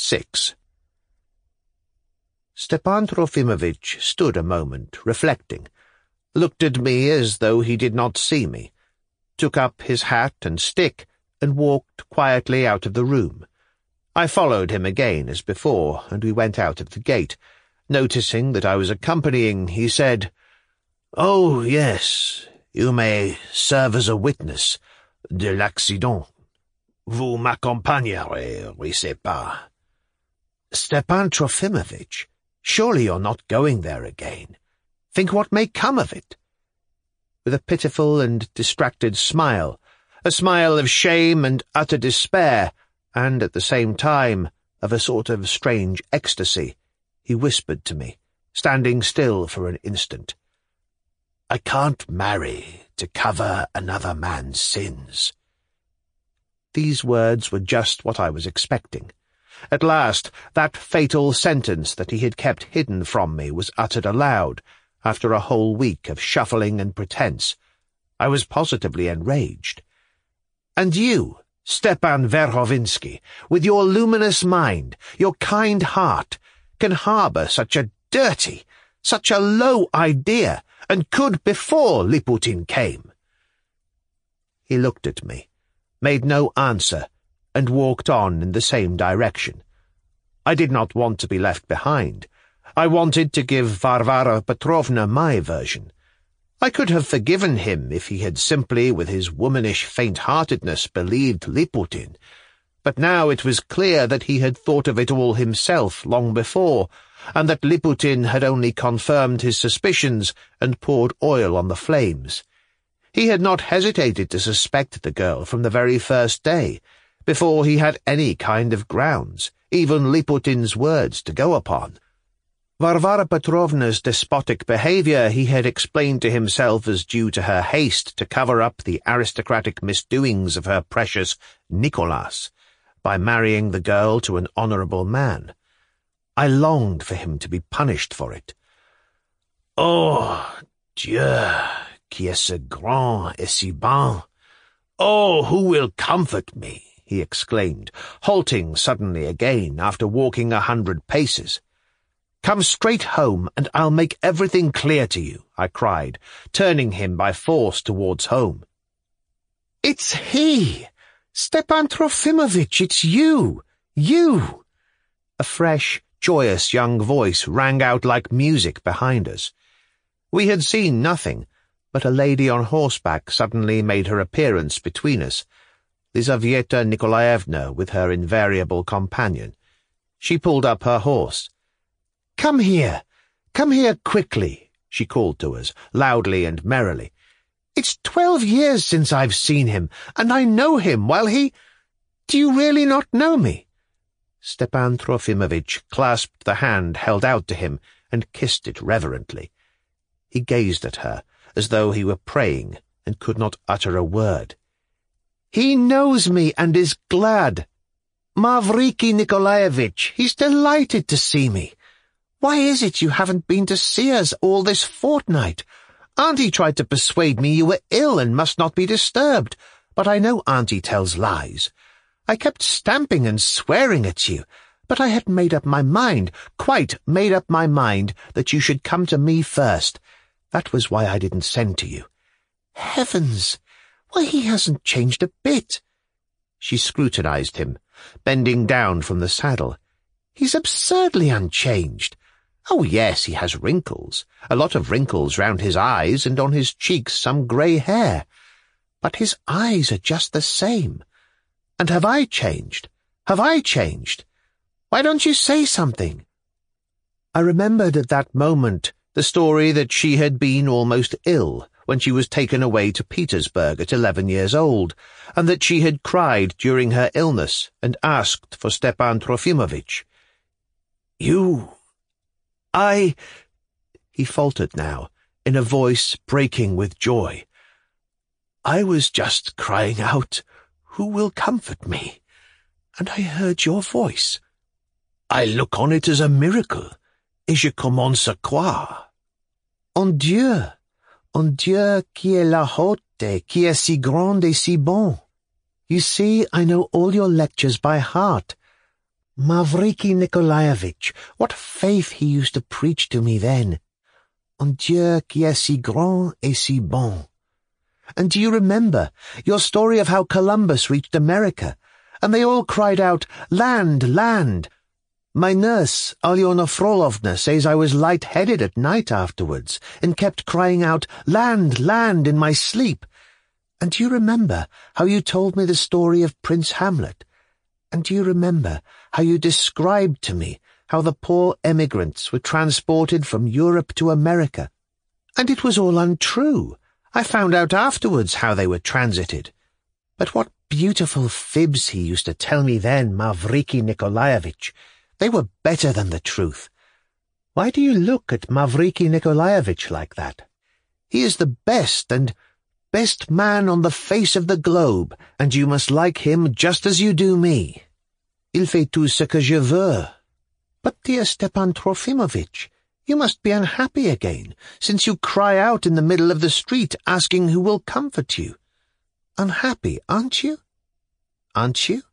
6. Stepan Trofimovich stood a moment, reflecting, looked at me as though he did not see me, took up his hat and stick, and walked quietly out of the room. I followed him again as before, and we went out of the gate. Noticing that I was accompanying, he said, "Oh, yes, you may serve as a witness de l'accident. Vous m'accompagnerez, oui, c'est pas." "Stepan Trofimovich, surely you're not going there again. Think what may come of it." With a pitiful and distracted smile, a smile of shame and utter despair, and at the same time of a sort of strange ecstasy, he whispered to me, standing still for an instant, "I can't marry to cover another man's sins." These words were just what I was expecting. At last, that fatal sentence that he had kept hidden from me was uttered aloud, after a whole week of shuffling and pretense. I was positively enraged. "And you, Stepan Verhovinsky, with your luminous mind, your kind heart, can harbour such a dirty, such a low idea, and could before Liputin came." He looked at me, made no answer, and walked on in the same direction. I did not want to be left behind. I wanted to give Varvara Petrovna my version. I could have forgiven him if he had simply, with his womanish faint-heartedness, believed Liputin, but now it was clear that he had thought of it all himself long before, and that Liputin had only confirmed his suspicions and poured oil on the flames. He had not hesitated to suspect the girl from the very first day, before he had any kind of grounds, even Liputin's words, to go upon. Varvara Petrovna's despotic behaviour he had explained to himself as due to her haste to cover up the aristocratic misdoings of her precious Nicholas by marrying the girl to an honourable man. I longed for him to be punished for it. "Oh, Dieu, qui est si grand et si bon! Oh, who will comfort me?" he exclaimed, halting suddenly again after walking 100 paces. "Come straight home, and I'll make everything clear to you," I cried, turning him by force towards home. "It's he! Stepan Trofimovich, it's you! You!" A fresh, joyous young voice rang out like music behind us. We had seen nothing, but a lady on horseback suddenly made her appearance between us, Lizaveta Nikolaevna with her invariable companion. She pulled up her horse. Come here quickly," she called to us, loudly and merrily. "It's 12 years since I've seen him, and I know him while he— Do you really not know me?" Stepan Trofimovich clasped the hand held out to him and kissed it reverently. He gazed at her, as though he were praying, and could not utter a word. "He knows me and is glad. Mavriky Nikolaevich, he's delighted to see me. Why is it you haven't been to see us all this fortnight? Auntie tried to persuade me you were ill and must not be disturbed, but I know Auntie tells lies. I kept stamping and swearing at you, but I had made up my mind, quite made up my mind, that you should come to me first. That was why I didn't send to you. Heavens! Why, he hasn't changed a bit." She scrutinized him, bending down from the saddle. "He's absurdly unchanged. Oh, yes, he has wrinkles, a lot of wrinkles round his eyes, and on his cheeks some grey hair. But his eyes are just the same. And have I changed? Have I changed? Why don't you say something?" I remembered at that moment the story that she had been almost ill when she was taken away to Petersburg at 11 years old, and that she had cried during her illness and asked for Stepan Trofimovich. He faltered now, in a voice breaking with joy. "I was just crying out, 'Who will comfort me?' and I heard your voice. I look on it as a miracle, et je commence à croire. En Dieu qui est la haute, qui est si grande et si bon. You see, I know all your lectures by heart. Mavriky Nikolaevich, what faith he used to preach to me then. Un Dieu qui est si grand et si bon. And do you remember your story of how Columbus reached America, and they all cried out, 'Land, land!' My nurse, Alyona Frolovna, says I was light-headed at night afterwards, and kept crying out, 'Land, land!' in my sleep. And do you remember how you told me the story of Prince Hamlet? And do you remember how you described to me how the poor emigrants were transported from Europe to America? And it was all untrue. I found out afterwards how they were transited. But what beautiful fibs he used to tell me then, Mavriky Nikolaevich. They were better than the truth. Why do you look at Mavriky Nikolaevich like that? He is the best man on the face of the globe, and you must like him just as you do me. Il fait tout ce que je veux. But, dear Stepan Trofimovich, you must be unhappy again, since you cry out in the middle of the street asking who will comfort you. Unhappy, aren't you? Aren't you?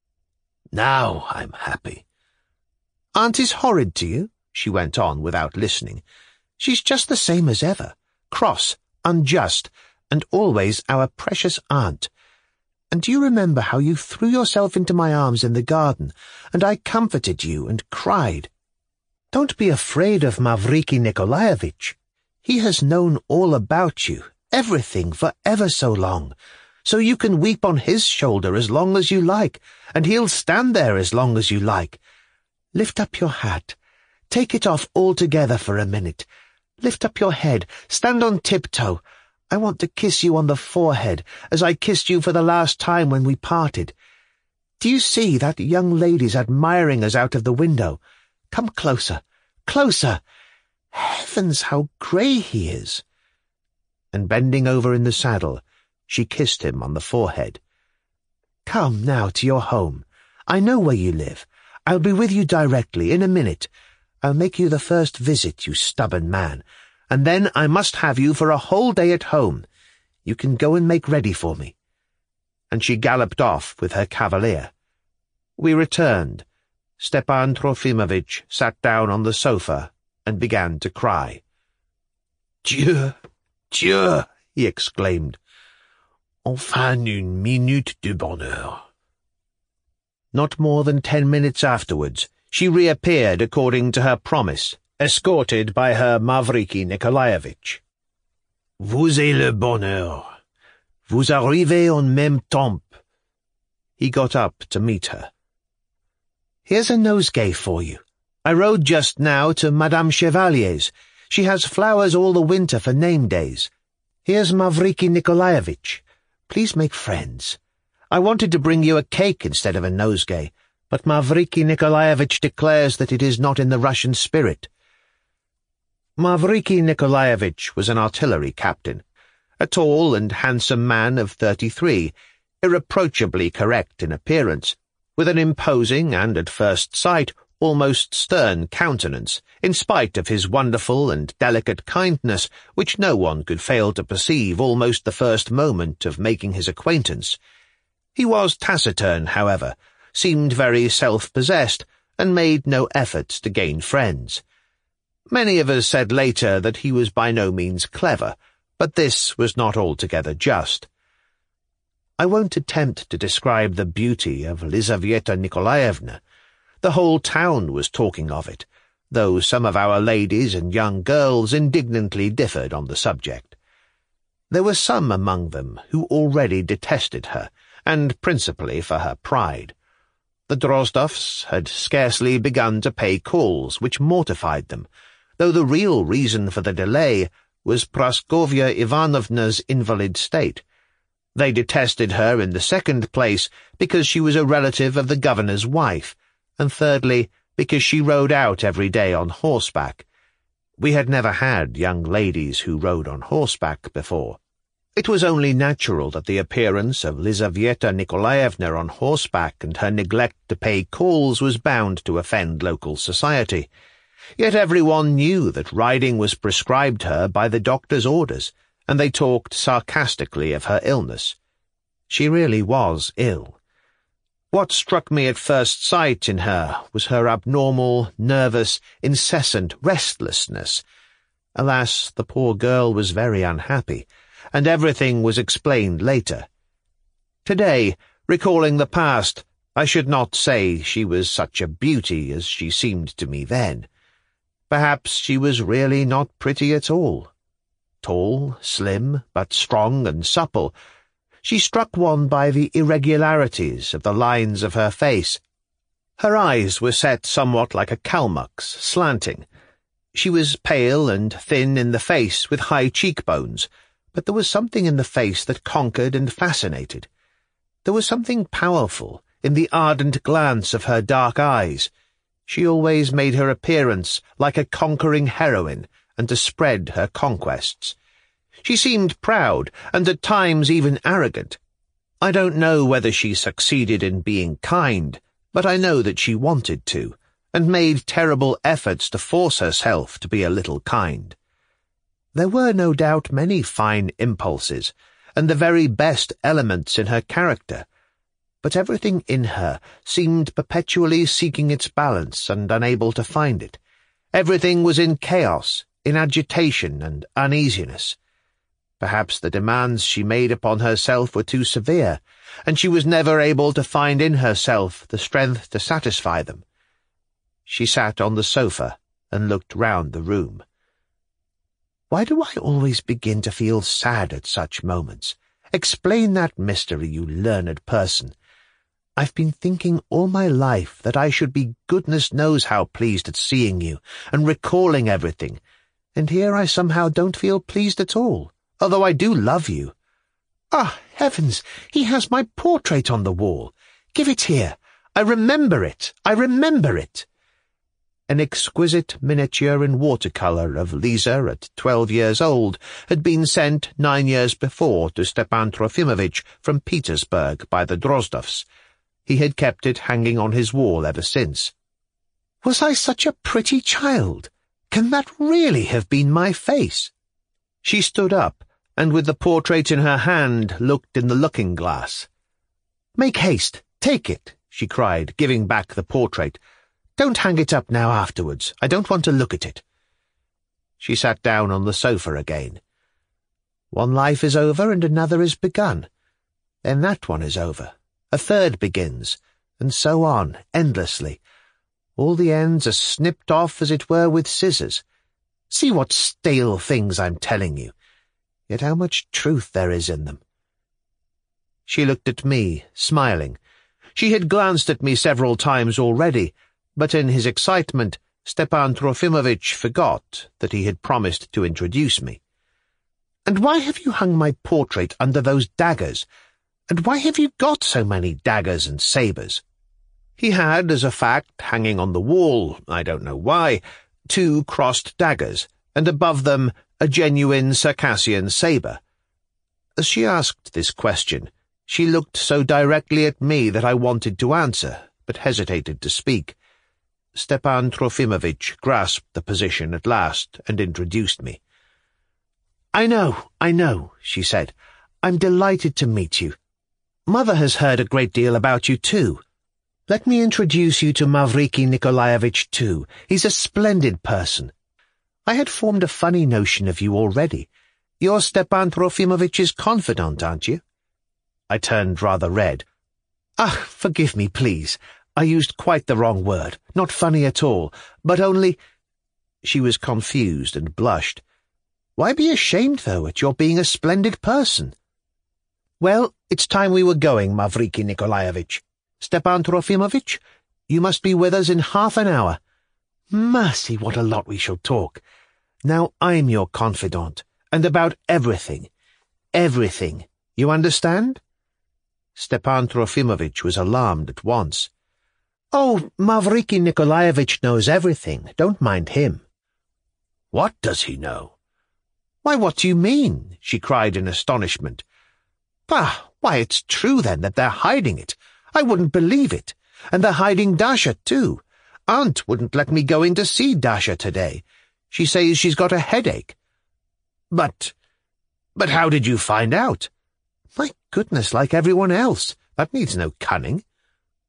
Now I'm happy. Aunt is horrid to you, she went on without listening. She's just the same as ever, cross, unjust, and always our precious aunt. And do you remember how you threw yourself into my arms in the garden, and I comforted you and cried? Don't be afraid of Mavriky Nikolaevich. He has known all about you, everything for ever so long, so you can weep on his shoulder as long as you like, and he'll stand there as long as you like. Lift up your hat. Take it off altogether for a minute. Lift up your head. Stand on tiptoe. I want to kiss you on the forehead, as I kissed you for the last time when we parted. Do you see that young lady's admiring us out of the window? Come closer, closer. Heavens, how grey he is. And bending over in the saddle, she kissed him on the forehead. Come now to your home. I know where you live. I'll be with you directly, in a minute. I'll make you the first visit, you stubborn man, and then I must have you for a whole day at home. You can go and make ready for me. And she galloped off with her cavalier. We returned. Stepan Trofimovich sat down on the sofa and began to cry. Dieu, Dieu, he exclaimed. Enfin une minute de bonheur. Not more than 10 minutes afterwards, she reappeared according to her promise, escorted by her Mavriky Nikolaevich. Vous avez le bonheur. Vous arrivez en même temps. He got up to meet her. Here's a nosegay for you. I rode just now to Madame Chevalier's. She has flowers all the winter for name days. Here's Mavriky Nikolaevich. Please make friends. I wanted to bring you a cake instead of a nosegay, but Mavriky Nikolaevich declares that it is not in the Russian spirit. Mavriky Nikolaevich was an artillery captain, a tall and handsome man of 33, irreproachably correct in appearance, with an imposing and, at first sight, almost stern countenance, in spite of his wonderful and delicate kindness, which no one could fail to perceive almost the first moment of making his acquaintance. He was taciturn, however, seemed very self-possessed, and made no efforts to gain friends. Many of us said later that he was by no means clever, but this was not altogether just. I won't attempt to describe the beauty of Lizaveta Nikolaevna. The whole town was talking of it, though some of our ladies and young girls indignantly differed on the subject. There were some among them who already detested her, and principally for her pride. The Drozdovs had scarcely begun to pay calls, which mortified them, though the real reason for the delay was Praskovya Ivanovna's invalid state. They detested her in the second place because she was a relative of the governor's wife, and thirdly because she rode out every day on horseback. We had never had young ladies who rode on horseback before. It was only natural that the appearance of Lizaveta Nikolaevna on horseback and her neglect to pay calls was bound to offend local society. Yet everyone knew that riding was prescribed her by the doctor's orders, and they talked sarcastically of her illness. She really was ill. What struck me at first sight in her was her abnormal, nervous, incessant restlessness. Alas, the poor girl was very unhappy, and everything was explained later. Today, recalling the past, I should not say she was such a beauty as she seemed to me then. Perhaps she was really not pretty at all. Tall, slim, but strong and supple, she struck one by the irregularities of the lines of her face. Her eyes were set somewhat like a Kalmuck's, slanting. She was pale and thin in the face, with high cheekbones, but there was something in the face that conquered and fascinated. There was something powerful in the ardent glance of her dark eyes. She always made her appearance like a conquering heroine, and to spread her conquests. She seemed proud, and at times even arrogant. I don't know whether she succeeded in being kind, but I know that she wanted to, and made terrible efforts to force herself to be a little kind. There were no doubt many fine impulses, and the very best elements in her character, but everything in her seemed perpetually seeking its balance and unable to find it. Everything was in chaos, in agitation and uneasiness. Perhaps the demands she made upon herself were too severe, and she was never able to find in herself the strength to satisfy them. She sat on the sofa and looked round the room. Why do I always begin to feel sad at such moments? Explain that mystery, you learned person. I've been thinking all my life that I should be goodness knows how pleased at seeing you and recalling everything, and here I somehow don't feel pleased at all, although I do love you. Ah, heavens, he has my portrait on the wall. Give it here. I remember it. An exquisite miniature in watercolour of Lisa at 12 years old had been sent 9 years before to Stepan Trofimovitch from Petersburg by the Drozdovs. He had kept it hanging on his wall ever since. Was I such a pretty child? Can that really have been my face? She stood up, and with the portrait in her hand looked in the looking-glass. "Make haste, take it," she cried, giving back the portrait. "Don't hang it up now afterwards. I don't want to look at it." She sat down on the sofa again. One life is over and another is begun. Then that one is over. A third begins, and so on, endlessly. All the ends are snipped off as it were with scissors. See what stale things I'm telling you. Yet how much truth there is in them. She looked at me, smiling. She had glanced at me several times already, but in his excitement, Stepan Trofimovitch forgot that he had promised to introduce me. "And why have you hung my portrait under those daggers? And why have you got so many daggers and sabres?" He had, as a fact, hanging on the wall, I don't know why, 2 crossed daggers, and above them a genuine Circassian sabre. As she asked this question, she looked so directly at me that I wanted to answer, but hesitated to speak. Stepan Trofimovitch grasped the position at last and introduced me. I know, she said. "I'm delighted to meet you. Mother has heard a great deal about you, too. Let me introduce you to Mavriky Nikolaevich, too. He's a splendid person. I had formed a funny notion of you already. You're Stepan Trofimovitch's confidant, aren't you?" I turned rather red. "Ah, forgive me, please. I used quite the wrong word. Not funny at all, but only—" She was confused and blushed. "Why be ashamed, though, at your being a splendid person?" "Well, it's time we were going, Mavriky Nikolaevich. Stepan Trofimovitch, you must be with us in half an hour. Mercy, what a lot we shall talk. Now I'm your confidant, and about everything. Everything. You understand?" Stepan Trofimovitch was alarmed at once. "Oh, Mavriky Nikolaevich knows everything. Don't mind him." "What does he know?" "Why, what do you mean?" she cried in astonishment. "Bah! Why, it's true, then, that they're hiding it. I wouldn't believe it. And they're hiding Dasha, too. Aunt wouldn't let me go in to see Dasha today. She says she's got a headache." But how did you find out?" "My goodness, like everyone else. That needs no cunning."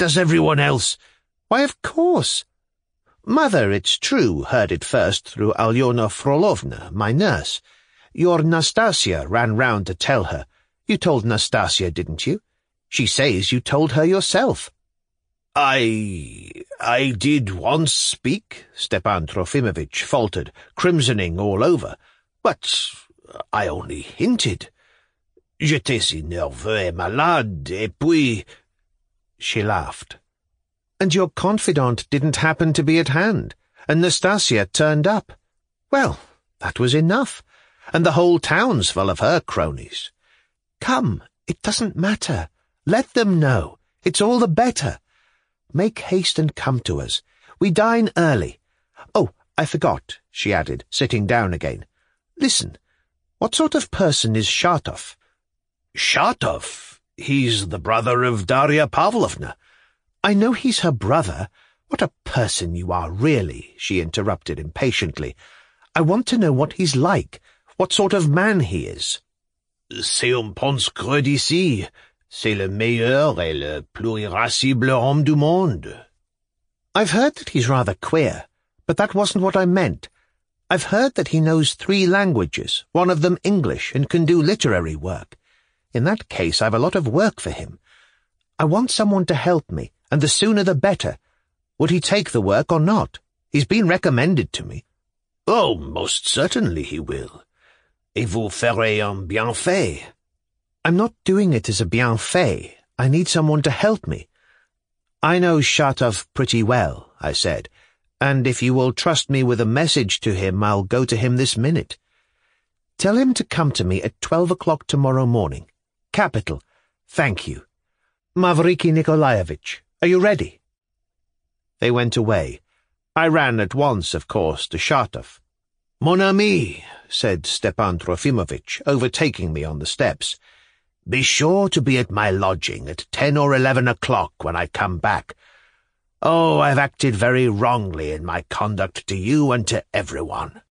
does everyone else?" "Why, of course. Mother, it's true, heard it first through Alyona Frolovna, my nurse. Your Nastasia ran round to tell her. You told Nastasia, didn't you? She says you told her yourself." I did once speak," Stepan Trofimovitch faltered, crimsoning all over. "But I only hinted. J'étais si nerveux et malade, et puis—" She laughed. "And your confidant didn't happen to be at hand, and Nastasia turned up. Well, that was enough, and the whole town's full of her cronies. Come, it doesn't matter. Let them know. It's all the better. Make haste and come to us. We dine early. Oh, I forgot," she added, sitting down again. "Listen, what sort of person is Shatov?" "Shatov? He's the brother of Darya Pavlovna." "I know he's her brother. What a person you are, really," she interrupted impatiently. "I want to know what he's like, what sort of man he is." "C'est un prince creux d'ici. C'est le meilleur et le plus irascible homme du monde." "I've heard that he's rather queer, but that wasn't what I meant. I've heard that he knows 3 languages, one of them English, and can do literary work. In that case, I've a lot of work for him. I want someone to help me, and the sooner the better. Would he take the work or not? He's been recommended to me." "Oh, most certainly he will. Et vous ferez un bienfait." "I'm not doing it as a bienfait. I need someone to help me." "I know Shatov pretty well," I said, "and if you will trust me with a message to him, I'll go to him this minute. Tell him to come to me at 12 o'clock tomorrow morning. Capital. Thank you. Mavriky Nikolaevich, are you ready?" They went away. I ran at once, of course, to Shatov. "Mon ami," said Stepan Trofimovitch, overtaking me on the steps, "be sure to be at my lodging at 10 or 11 o'clock when I come back. Oh, I've acted very wrongly in my conduct to you and to everyone."